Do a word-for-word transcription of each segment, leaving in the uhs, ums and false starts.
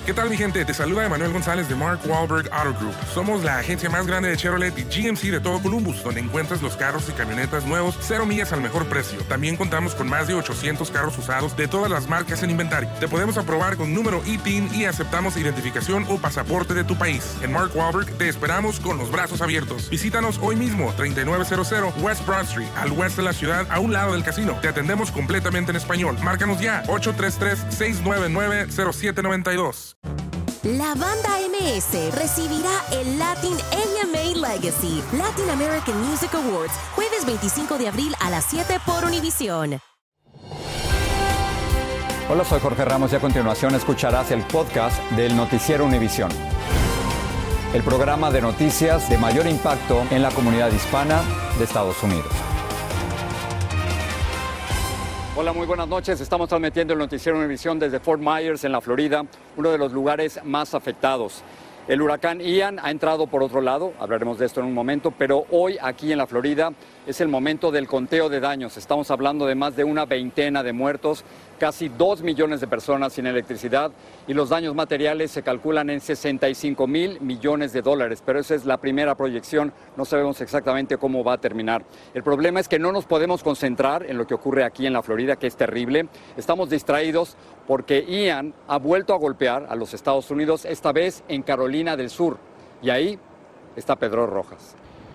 ¿Qué tal, mi gente? Te saluda Emanuel González de Mark Wahlberg Auto Group. Somos la agencia más grande de Chevrolet y G M C de todo Columbus, donde encuentras los carros y camionetas nuevos, cero millas al mejor precio. También contamos con más de ochocientos carros usados de todas las marcas en inventario. Te podemos aprobar con número I T I N y aceptamos identificación o pasaporte de tu país. En Mark Wahlberg te esperamos con los brazos abiertos. Visítanos hoy mismo, treinta y nueve cero cero West Broad Street, al oeste de la ciudad, a un lado del casino. Te atendemos completamente en español. Márcanos ya, ocho tres tres, seis nueve nueve, cero siete nueve dos. La banda M S recibirá el Latin A M A Legacy Latin American Music Awards jueves veinticinco de abril a las siete por Univisión. Hola, soy Jorge Ramos y a continuación escucharás el podcast del Noticiero Univisión, el programa de noticias de mayor impacto en la comunidad hispana de Estados Unidos. Hola, muy buenas noches. Estamos transmitiendo el Noticiero Univisión desde Fort Myers, en la Florida, uno de los lugares más afectados. El huracán Ian ha entrado por otro lado, hablaremos de esto en un momento, pero hoy aquí en la Florida es el momento del conteo de daños. Estamos hablando de más de una veintena de muertos, casi dos millones de personas sin electricidad y los daños materiales se calculan en sesenta y cinco mil millones de dólares, pero esa es la primera proyección, no sabemos exactamente cómo va a terminar. El problema es que no nos podemos concentrar en lo que ocurre aquí en la Florida, que es terrible. Estamos distraídos porque Ian ha vuelto a golpear a los Estados Unidos, esta vez en Carolina del Sur, y ahí está Pedro Rojas.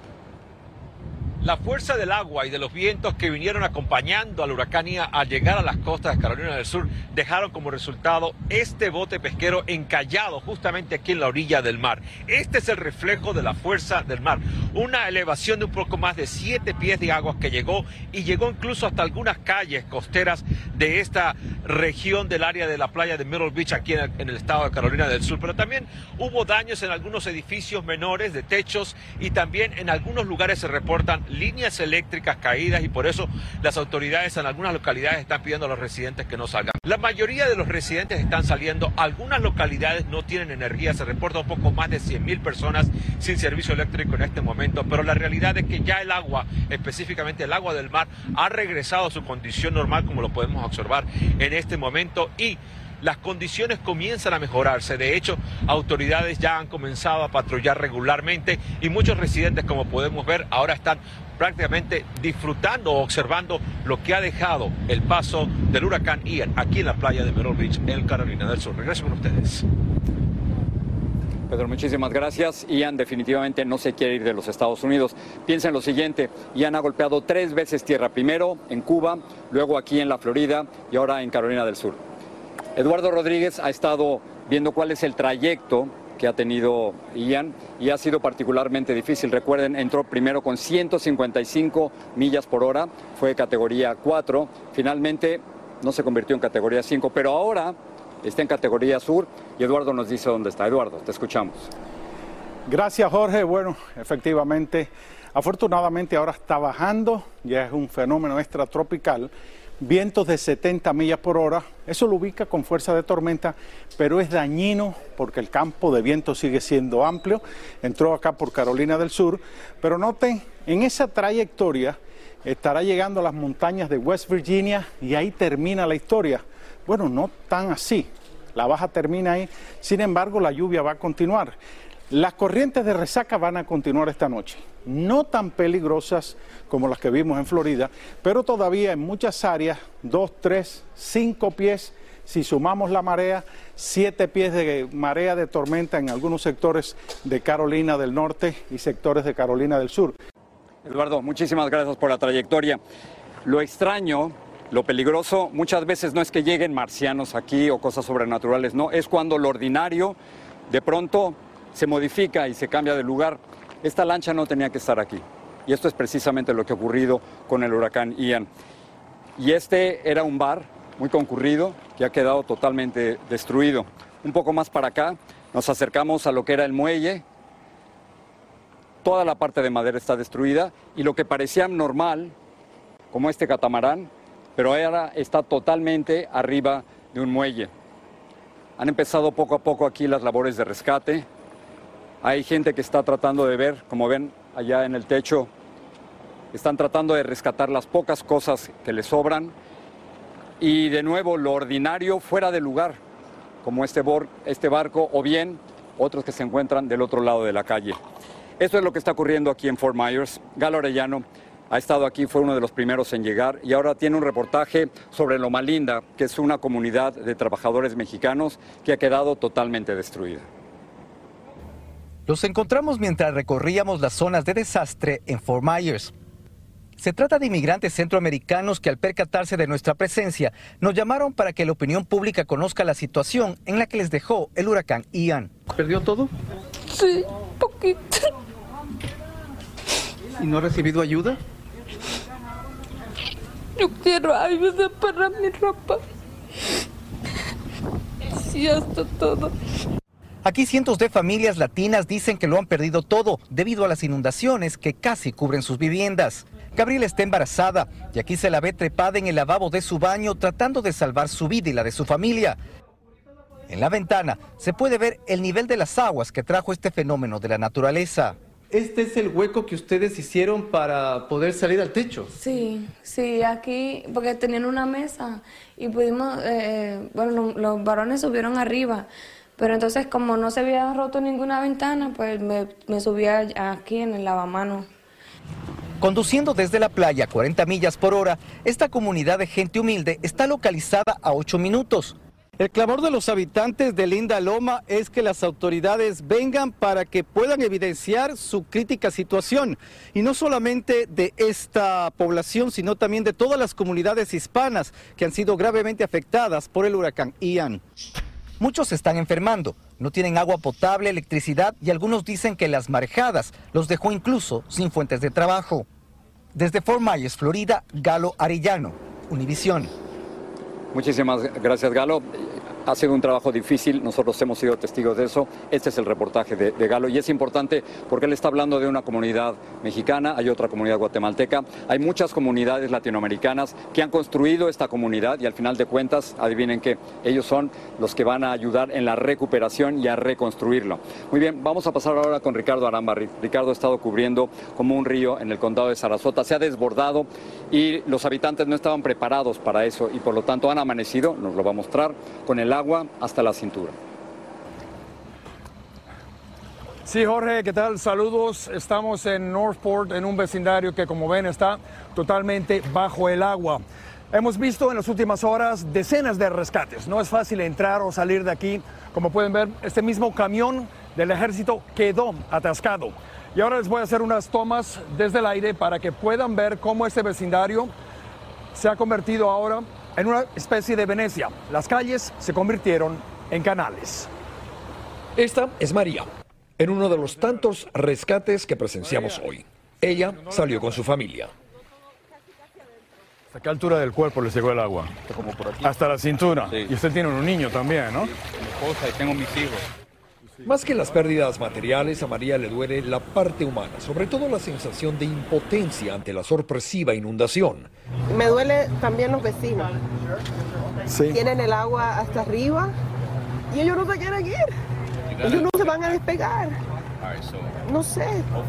La fuerza del agua y de los vientos que vinieron acompañando al huracán Ian al llegar a las costas de Carolina del Sur dejaron como resultado este bote pesquero encallado justamente aquí en la orilla del mar. Este es el reflejo de la fuerza del mar. Una elevación de un poco más de siete pies de agua que llegó y llegó incluso hasta algunas calles costeras de esta región del área de la playa de Myrtle Beach aquí en el, en el estado de Carolina del Sur. Pero también hubo daños en algunos edificios menores de techos y también en algunos lugares se reportan líneas eléctricas caídas y por eso las autoridades en algunas localidades están pidiendo a los residentes que no salgan. La mayoría de los residentes están saliendo, algunas localidades no tienen energía, se reporta un poco más de cien mil personas sin servicio eléctrico en este momento, pero la realidad es que ya el agua, específicamente el agua del mar, ha regresado a su condición normal como lo podemos observar en este momento y las condiciones comienzan a mejorarse. De hecho, autoridades ya han comenzado a patrullar regularmente y muchos residentes, como podemos ver, ahora están prácticamente disfrutando o observando lo que ha dejado el paso del huracán Ian aquí en la playa de Myrtle Beach, en Carolina del Sur. Regreso con ustedes. Pedro, muchísimas gracias. Ian definitivamente no se quiere ir de los Estados Unidos. Piensa en lo siguiente, Ian ha golpeado tres veces tierra, primero en Cuba, luego aquí en la Florida y ahora en Carolina del Sur. Eduardo Rodríguez ha estado viendo cuál es el trayecto que ha tenido Ian y ha sido particularmente difícil. Recuerden, entró primero con ciento cincuenta y cinco millas por hora, fue categoría cuatro, finalmente no se convirtió en categoría cinco, pero ahora está en categoría sur y Eduardo nos dice dónde está. Eduardo, te escuchamos. Gracias, Jorge. Bueno, efectivamente, afortunadamente ahora está bajando, ya es un fenómeno extratropical. Vientos de setenta millas por hora, eso lo ubica con fuerza de tormenta, pero es dañino porque el campo de viento sigue siendo amplio. Entró acá por Carolina del Sur, pero noten, en esa trayectoria estará llegando a las montañas de West Virginia y ahí termina la historia. Bueno, no tan así, la baja termina ahí, sin embargo la lluvia va a continuar. Las corrientes de resaca van a continuar esta noche, no tan peligrosas como las que vimos en Florida, pero todavía en muchas áreas, dos, tres, cinco pies, si sumamos la marea, siete pies de marea de tormenta en algunos sectores de Carolina del Norte y sectores de Carolina del Sur. Eduardo, muchísimas gracias por la trayectoria. Lo extraño, lo peligroso, muchas veces no es que lleguen marcianos aquí o cosas sobrenaturales, no, es cuando lo ordinario de pronto se modifica y se cambia de lugar. Esta lancha no tenía que estar aquí. Y esto es precisamente lo que ha ocurrido con el huracán Ian. Y este era un bar muy concurrido que ha quedado totalmente destruido. Un poco más para acá nos acercamos a lo que era el muelle. Toda la parte de madera está destruida y lo que parecía normal, como este catamarán, pero ahora está totalmente arriba de un muelle. Han empezado poco a poco aquí las labores de rescate. Hay gente que está tratando de ver, como ven allá en el techo, están tratando de rescatar las pocas cosas que les sobran y de nuevo lo ordinario fuera de lugar. como este, bor este barco, o bien otros que se encuentran del otro lado de la calle. Esto es lo que está ocurriendo aquí en Fort Myers. Galo Arellano ha estado aquí, fue uno de los primeros en llegar y ahora tiene un reportaje sobre Loma Linda, que es una comunidad de trabajadores mexicanos que ha quedado totalmente destruida. Los encontramos mientras recorríamos las zonas de desastre en Fort Myers. Se trata de inmigrantes centroamericanos que al percatarse de nuestra presencia nos llamaron para que la opinión pública conozca la situación en la que les dejó el huracán Ian. ¿Perdió todo? Sí, poquito. ¿Y no ha recibido ayuda? Yo quiero ayuda para mi ropa. Sí, hasta todo. Aquí cientos de familias latinas dicen que lo han perdido todo debido a las inundaciones que casi cubren sus viviendas. Gabriela está embarazada y aquí se la ve trepada en el lavabo de su baño tratando de salvar su vida y la de su familia. En la ventana se puede ver el nivel de las aguas que trajo este fenómeno de la naturaleza. ¿Este es el hueco que ustedes hicieron para poder salir al techo? Sí, sí, aquí, porque tenían una mesa y pudimos, eh, bueno, los varones subieron arriba, pero entonces como no se había roto ninguna ventana, pues me, me subí aquí en el lavamanos. Conduciendo desde la playa a cuarenta millas por hora, esta comunidad de gente humilde está localizada a ocho minutos. El clamor de los habitantes de Linda Loma es que las autoridades vengan para que puedan evidenciar su crítica situación. Y no solamente de esta población, sino también de todas las comunidades hispanas que han sido gravemente afectadas por el huracán Ian. Muchos se están enfermando, no tienen agua potable, electricidad y algunos dicen que las marejadas los dejó incluso sin fuentes de trabajo. Desde Fort Myers, Florida, Galo Arellano, Univisión. Muchísimas gracias, Galo. Ha sido un trabajo difícil, nosotros hemos sido testigos de eso. Este es el reportaje de, de Galo y es importante porque él está hablando de una comunidad mexicana, hay otra comunidad guatemalteca, hay muchas comunidades latinoamericanas que han construido esta comunidad y al final de cuentas, adivinen qué, ellos son los que van a ayudar en la recuperación y a reconstruirlo. Muy bien, vamos a pasar ahora con Ricardo Arambarri. Ricardo ha estado cubriendo como un río en el condado de Sarasota, se ha desbordado y los habitantes no estaban preparados para eso y por lo tanto han amanecido, nos lo va a mostrar, con el agua hasta la cintura. Sí, Jorge, ¿qué tal? Saludos. Estamos en Northport, en un vecindario que, como ven, está totalmente bajo el agua. Hemos visto en las últimas horas decenas de rescates. No es fácil entrar o salir de aquí. Como pueden ver, este mismo camión del ejército quedó atascado. Y ahora les voy a hacer unas tomas desde el aire para que puedan ver cómo este vecindario se ha convertido ahora en una especie de Venecia. Las calles se convirtieron en canales. Esta es María, en uno de los tantos rescates que presenciamos hoy. Ella salió con su familia. ¿Hasta qué altura del cuerpo les llegó el agua? Como por aquí. Hasta la cintura. Sí. Y usted tiene un niño también, ¿no? Mi esposa y tengo mis hijos. Más que las pérdidas materiales, a María le duele la parte humana, sobre todo la sensación de impotencia ante la sorpresiva inundación. Me duele también los vecinos. Sí. Tienen el agua hasta arriba y ellos no se quieren ir. Ellos no se van a despegar. No sé.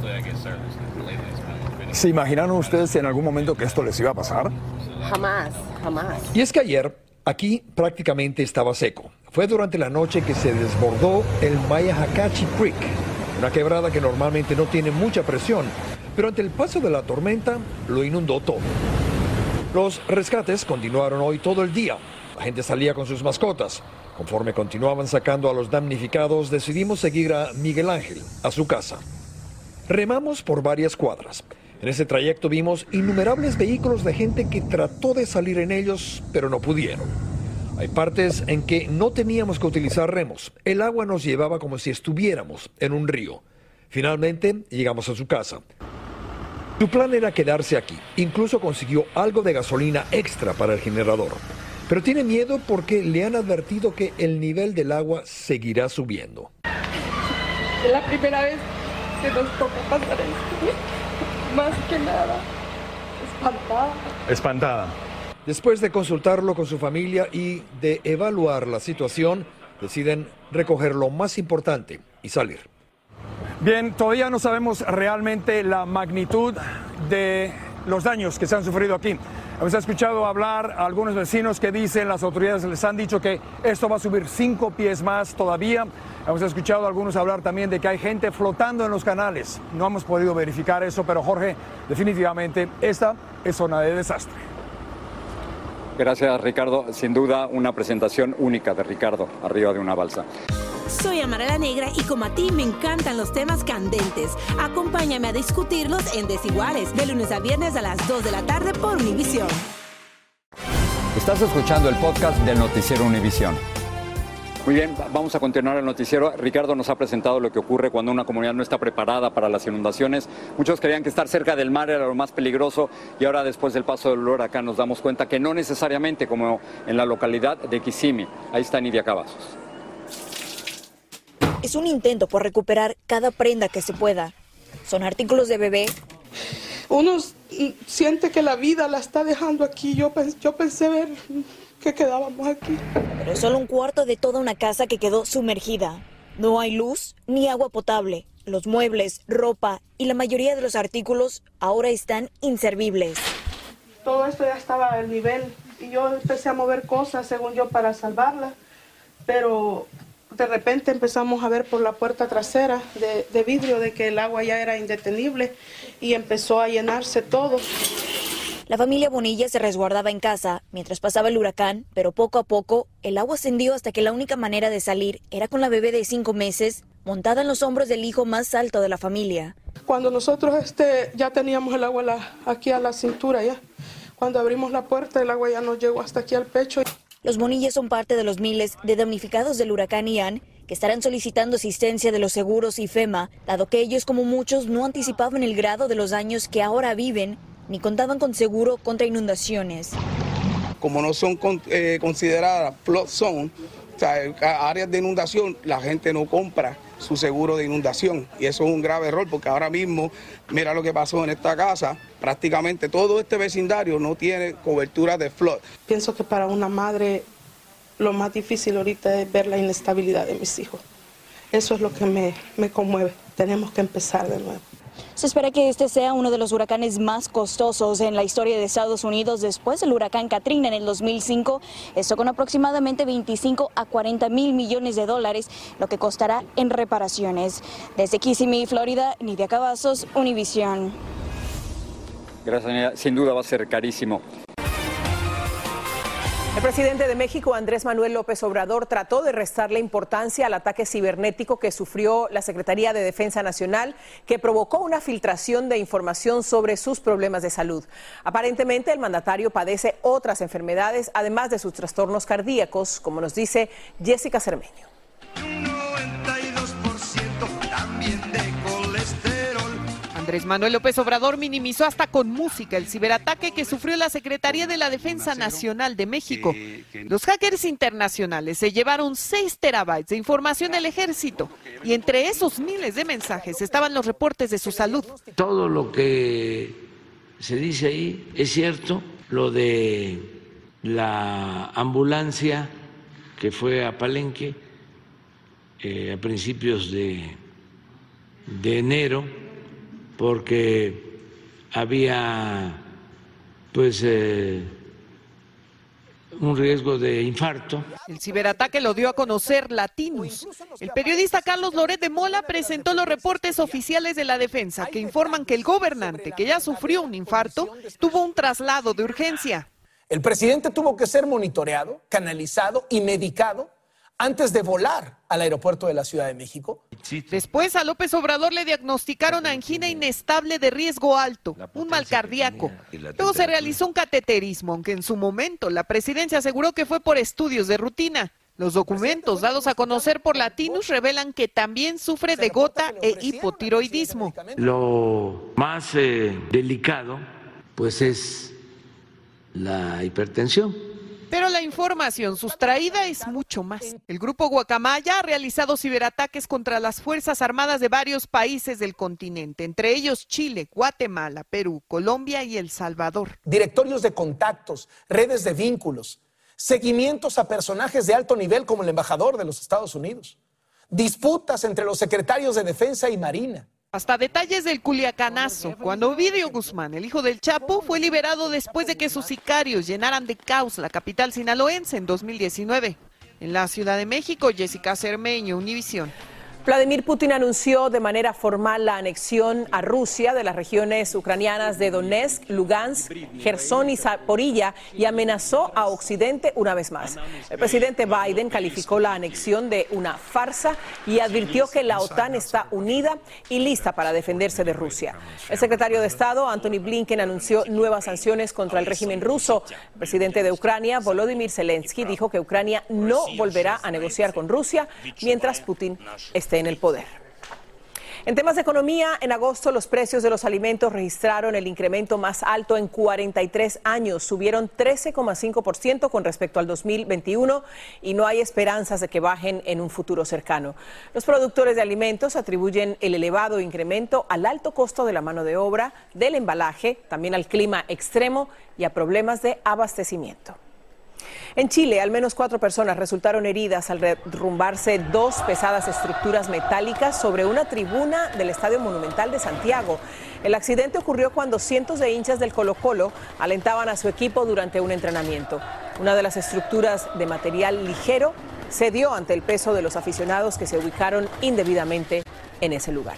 ¿Se imaginaron ustedes en algún momento que esto les iba a pasar? Jamás, jamás. Y es que ayer aquí prácticamente estaba seco. Fue durante la noche que se desbordó el Mayajacachi Creek, una quebrada que normalmente no tiene mucha presión, pero ante el paso de la tormenta lo inundó todo. Los rescates continuaron hoy todo el día. La gente salía con sus mascotas. Conforme continuaban sacando a los damnificados, decidimos seguir a Miguel Ángel a su casa. Remamos por varias cuadras. En ese trayecto vimos innumerables vehículos de gente que trató de salir en ellos, pero no pudieron. Hay partes en que no teníamos que utilizar remos. El agua nos llevaba como si estuviéramos en un río. Finalmente llegamos a su casa. Su plan era quedarse aquí. Incluso consiguió algo de gasolina extra para el generador. Pero tiene miedo porque le han advertido que el nivel del agua seguirá subiendo. Es la primera vez que nos toca pasar esto. Más que nada, espantada. Espantada. Después de consultarlo con su familia y de evaluar la situación, deciden recoger lo más importante y salir. Bien, todavía no sabemos realmente la magnitud de los daños que se han sufrido aquí. Hemos escuchado hablar a algunos vecinos que dicen, las autoridades les han dicho que esto va a subir cinco pies más todavía. Hemos escuchado a algunos hablar también de que hay gente flotando en los canales. No hemos podido verificar eso, pero Jorge, definitivamente esta es zona de desastre. Gracias, Ricardo. Sin duda, una presentación única de Ricardo arriba de una balsa. Soy Amara la Negra y como a ti me encantan los temas candentes. Acompáñame a discutirlos en Desiguales, de lunes a viernes a las dos de la tarde por Univisión. Estás escuchando el podcast del Noticiero Univisión. Muy bien, vamos a continuar el noticiero. Ricardo nos ha presentado lo que ocurre cuando una comunidad no está preparada para las inundaciones. Muchos creían que estar cerca del mar era lo más peligroso y ahora, después del paso del huracán, nos damos cuenta que no necesariamente, como en la localidad de Kissimmee. Ahí está Nidia Cavazos. Es un intento por recuperar cada prenda que se pueda. Son artículos de bebé. Uno siente que la vida la está dejando aquí. Yo, pens- yo pensé ver que quedábamos aquí. Pero es solo un cuarto de toda una casa que quedó sumergida. No hay luz ni agua potable. Los muebles, ropa y la mayoría de los artículos ahora están inservibles. Todo esto ya estaba al nivel y yo empecé a mover cosas, según yo, para salvarla. Pero de repente empezamos a ver por la puerta trasera de, de vidrio de que el agua ya era indetenible y empezó a llenarse todo. La familia Bonilla se resguardaba en casa mientras pasaba el huracán, pero poco a poco el agua ascendió hasta que la única manera de salir era con la bebé de cinco meses montada en los hombros del hijo más alto de la familia. Cuando nosotros este, ya teníamos el agua la, aquí a la cintura ya, cuando abrimos la puerta el agua ya nos llegó hasta aquí al pecho. Los Bonilla son parte de los miles de damnificados del huracán Ian que estarán solicitando asistencia de los seguros y FEMA, dado que ellos, como muchos, no anticipaban el grado de los daños que ahora viven ni contaban con seguro contra inundaciones. Como no son con, eh, consideradas flood zone, o sea, áreas de inundación, la gente no compra su seguro de inundación y eso es un grave error porque ahora mismo, mira lo que pasó en esta casa, prácticamente todo este vecindario no tiene cobertura de flood. Pienso que para una madre lo más difícil ahorita es ver la inestabilidad de mis hijos. Eso es lo que me, me conmueve. Tenemos que empezar de nuevo. Se espera que este sea uno de los huracanes más costosos en la historia de Estados Unidos después del huracán Katrina en el dos mil cinco, esto con aproximadamente veinticinco a cuarenta mil millones de dólares, lo que costará en reparaciones. Desde Kissimmee, Florida, Nidia Cavazos, Univisión. Gracias, Nidia. Sin duda va a ser carísimo. El presidente de México, Andrés Manuel López Obrador, trató de restarle importancia al ataque cibernético que sufrió la Secretaría de Defensa Nacional, que provocó una filtración de información sobre sus problemas de salud. Aparentemente, el mandatario padece otras enfermedades, además de sus trastornos cardíacos, como nos dice Jessica Cermeño. Andrés Manuel López Obrador minimizó hasta con música el ciberataque que sufrió la Secretaría de la Defensa Nacional de México. Los hackers internacionales se llevaron seis terabytes de información del ejército y entre esos miles de mensajes estaban los reportes de su salud. Todo lo que se dice ahí es cierto, lo de la ambulancia que fue a Palenque eh, a principios de, de enero, porque había pues eh, un riesgo de infarto. El ciberataque lo dio a conocer Latinus. El periodista Carlos Loret de Mola presentó los reportes oficiales de la defensa que informan que el gobernante, que ya sufrió un infarto, tuvo un traslado de urgencia. El presidente tuvo que ser monitoreado, canalizado y medicado antes de volar al aeropuerto de la Ciudad de México. Después a López Obrador le diagnosticaron angina inestable de riesgo alto, un mal cardíaco. Luego se realizó un cateterismo, aunque en su momento la presidencia aseguró que fue por estudios de rutina. Los documentos dados a conocer por Latinus revelan que también sufre de gota e hipotiroidismo. Lo más eh, delicado pues es la hipertensión. Pero la información sustraída es mucho más. El grupo Guacamaya ha realizado ciberataques contra las Fuerzas Armadas de varios países del continente, entre ellos Chile, Guatemala, Perú, Colombia y El Salvador. Directorios de contactos, redes de vínculos, seguimientos a personajes de alto nivel como el embajador de los Estados Unidos, disputas entre los secretarios de Defensa y Marina. Hasta detalles del culiacanazo, cuando Ovidio Guzmán, el hijo del Chapo, fue liberado después de que sus sicarios llenaran de caos la capital sinaloense en dos mil diecinueve. En la Ciudad de México, Jessica Cermeño, Univisión. Vladimir Putin anunció de manera formal la anexión a Rusia de las regiones ucranianas de Donetsk, Lugansk, Gerson y Zaporilla y amenazó a Occidente una vez más. El presidente Biden calificó la anexión de una farsa y advirtió que la OTAN está unida y lista para defenderse de Rusia. El secretario de Estado, Antony Blinken, anunció nuevas sanciones contra el régimen ruso. El presidente de Ucrania, Volodymyr Zelensky, dijo que Ucrania no volverá a negociar con Rusia mientras Putin esté en el poder. En temas de economía, en agosto los precios de los alimentos registraron el incremento más alto en cuarenta y tres años. Subieron trece coma cinco por ciento con respecto al dos mil veintiuno y no hay esperanzas de que bajen en un futuro cercano. Los productores de alimentos atribuyen el elevado incremento al alto costo de la mano de obra, del embalaje, también al clima extremo y a problemas de abastecimiento. En Chile, al menos cuatro personas resultaron heridas al derrumbarse dos pesadas estructuras metálicas sobre una tribuna del Estadio Monumental de Santiago. El accidente ocurrió cuando cientos de hinchas del Colo-Colo alentaban a su equipo durante un entrenamiento. Una de las estructuras de material ligero cedió ante el peso de los aficionados que se ubicaron indebidamente en ese lugar.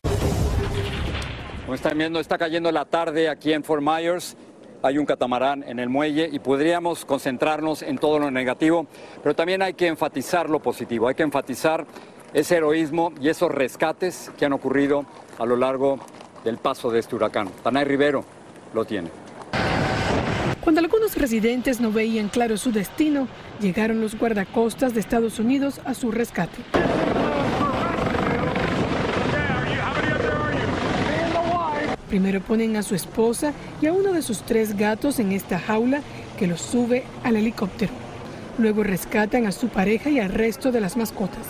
Como están viendo, está cayendo la tarde aquí en Fort Myers. Hay un catamarán en el muelle y podríamos concentrarnos en todo lo negativo, pero también hay que enfatizar lo positivo, hay que enfatizar ese heroísmo y esos rescates que han ocurrido a lo largo del paso de este huracán. Tanay Rivero lo tiene. Cuando algunos residentes no veían claro su destino, llegaron los guardacostas de Estados Unidos a su rescate. Primero ponen a su esposa y a uno de sus tres gatos en esta jaula que los sube al helicóptero. Luego rescatan a su pareja y al resto de las mascotas.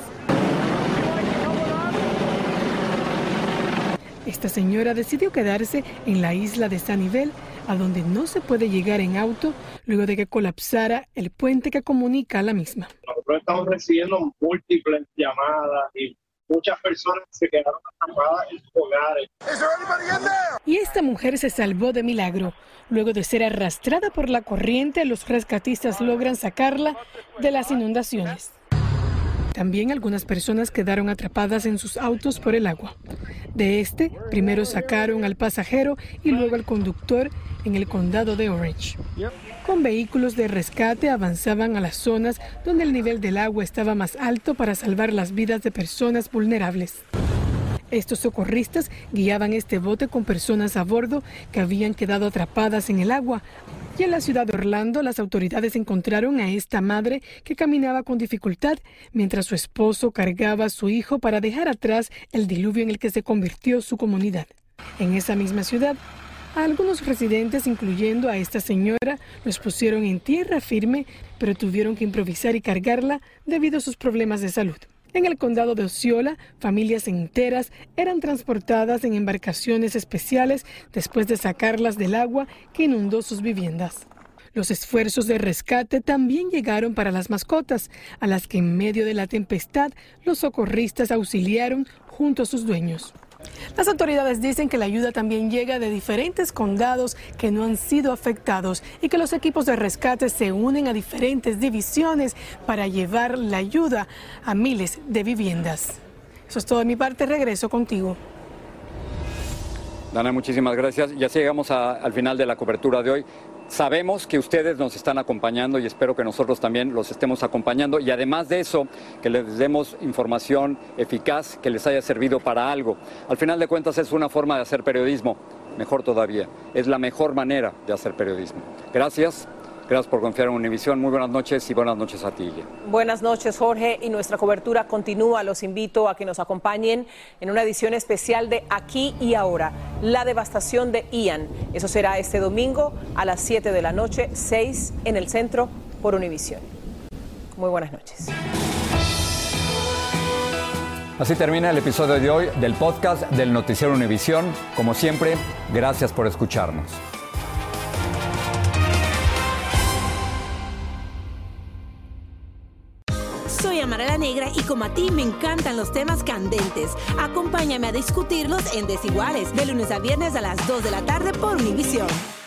Esta señora decidió quedarse en la isla de Sanibel, a donde no se puede llegar en auto luego de que colapsara el puente que comunica a la misma. Nosotros estamos recibiendo múltiples llamadas y muchas personas se quedaron atrapadas en sus hogares. Y esta mujer se salvó de milagro. Luego de ser arrastrada por la corriente, los rescatistas logran sacarla de las inundaciones. También algunas personas quedaron atrapadas en sus autos por el agua. De este, primero sacaron al pasajero y luego al conductor en el condado de Orange. Con vehículos de rescate avanzaban a las zonas donde el nivel del agua estaba más alto para salvar las vidas de personas vulnerables. Estos socorristas guiaban este bote con personas a bordo que habían quedado atrapadas en el agua. Y en la ciudad de Orlando, las autoridades encontraron a esta madre que caminaba con dificultad mientras su esposo cargaba a su hijo para dejar atrás el diluvio en el que se convirtió su comunidad. En esa misma ciudad, a algunos residentes, incluyendo a esta señora, los pusieron en tierra firme, pero tuvieron que improvisar y cargarla debido a sus problemas de salud. En el condado de Osceola, familias enteras eran transportadas en embarcaciones especiales después de sacarlas del agua que inundó sus viviendas. Los esfuerzos de rescate también llegaron para las mascotas, a las que en medio de la tempestad los socorristas auxiliaron junto a sus dueños. Las autoridades dicen que la ayuda también llega de diferentes condados que no han sido afectados y que los equipos de rescate se unen a diferentes divisiones para llevar la ayuda a miles de viviendas. Eso es todo de mi parte, regreso contigo. Dana, muchísimas gracias. Ya llegamos a, al final de la cobertura de hoy. Sabemos que ustedes nos están acompañando y espero que nosotros también los estemos acompañando y además de eso, que les demos información eficaz que les haya servido para algo. Al final de cuentas es una forma de hacer periodismo, mejor todavía, es la mejor manera de hacer periodismo. Gracias. Gracias por confiar en Univisión. Muy buenas noches y buenas noches a ti, Guille. Buenas noches, Jorge. Y nuestra cobertura continúa. Los invito a que nos acompañen en una edición especial de Aquí y Ahora, la devastación de Ian. Eso será este domingo a las siete de la noche, seis en el centro por Univisión. Muy buenas noches. Así termina el episodio de hoy del podcast del Noticiero Univisión. Como siempre, gracias por escucharnos. soy Amarela Negra y como a ti me encantan los temas candentes. Acompáñame a discutirlos en Desiguales, de lunes a viernes a las dos de la tarde por Univisión.